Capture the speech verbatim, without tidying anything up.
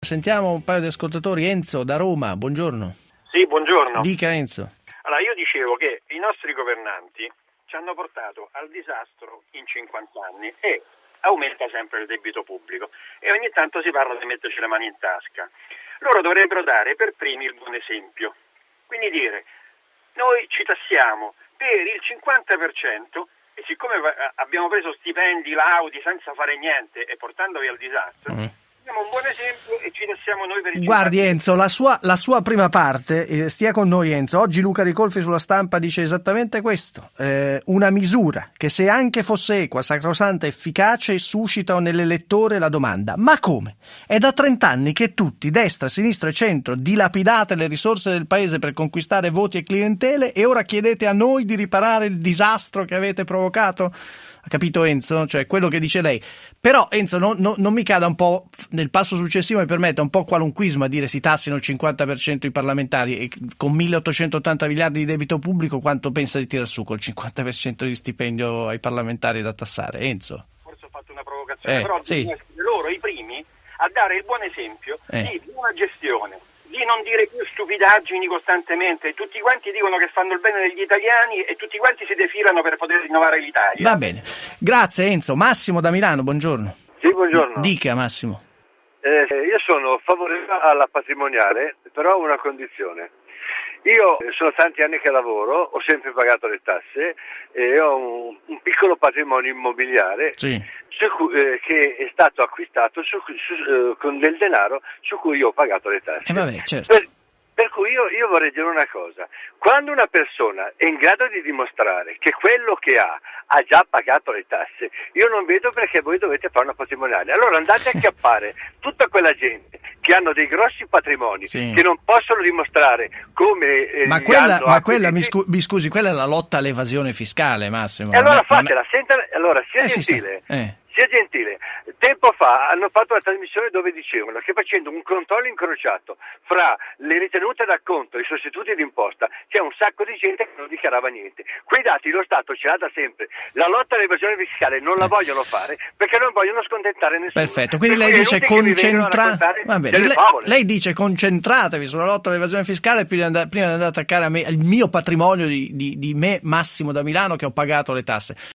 Sentiamo un paio di ascoltatori. Enzo da Roma, buongiorno. Sì, buongiorno. Dica Enzo. Allora, io dicevo che i nostri governanti ci hanno portato al disastro in cinquanta anni e aumenta sempre il debito pubblico e ogni tanto si parla di metterci le mani in tasca. Loro dovrebbero dare per primi il buon esempio, quindi dire noi ci tassiamo per il cinquanta per cento e siccome abbiamo preso stipendi, laudi senza fare niente e portandovi al disastro, mm. diamo un buon esempio e ci tassiamo noi per il Guardi Enzo, la sua, la sua prima parte, eh, stia con noi Enzo, oggi Luca Ricolfi sulla Stampa dice esattamente questo, eh, una misura che se anche fosse equa, sacrosanta, efficace, suscita nell'elettore la domanda, ma come? È da trent'anni che tutti, destra, sinistra e centro, dilapidate le risorse del paese per conquistare voti e clientele e ora chiedete a noi di riparare il disastro che avete provocato? Ha capito Enzo? Cioè quello che dice lei. Però Enzo non, non, non mi cada un po' nel passo successivo, mi permetta un po' qualunquismo a dire si tassino il cinquanta per cento i parlamentari e con milleottocentottanta miliardi di debito pubblico quanto pensa di tirar su col cinquanta per cento di stipendio ai parlamentari da tassare? Enzo? Forse ho fatto una provocazione, eh, però sì. devono essere loro i primi a dare il buon esempio eh. di buona gestione, di non dire più stupidaggini costantemente. Tutti quanti dicono che fanno il bene degli italiani e tutti quanti si defilano per poter rinnovare l'Italia. Va bene, grazie Enzo. Massimo da Milano, buongiorno. Sì, buongiorno. Dica Massimo. Eh, io sono favorevole alla patrimoniale, però ho una condizione. Io sono tanti anni che lavoro, ho sempre pagato le tasse e ho un, un piccolo patrimonio immobiliare sì. su cui, eh, che è stato acquistato su, su, eh, con del denaro su cui io ho pagato le tasse. Eh vabbè, certo. Per, per cui io, io vorrei dire una cosa, quando una persona è in grado di dimostrare che quello che ha ha già pagato le tasse, io non vedo perché voi dovete fare una patrimoniale. Allora andate a acchiappare tutta quella gente che hanno dei grossi patrimoni, sì. che non possono dimostrare come eh, ma quella, ma quella mi, scu- mi scusi, quella è la lotta all'evasione fiscale, Massimo. E allora è, fatela, senta, allora sia eh, gentile, si eh. sia gentile. Tempo fa hanno fatto una trasmissione dove dicevano che facendo un controllo incrociato fra le ritenute d'acconto e i sostituti d'imposta c'è un sacco di gente che non dichiarava niente. Quei dati lo Stato ce l'ha da sempre. La lotta all'evasione fiscale non la vogliono fare perché non vogliono scontentare nessuno. Perfetto, quindi lei dice concentra... Va bene. Lei, lei dice concentratevi sulla lotta all'evasione fiscale prima di andare, prima di andare ad attaccare a me, il mio patrimonio di, di, di me Massimo da Milano che ho pagato le tasse.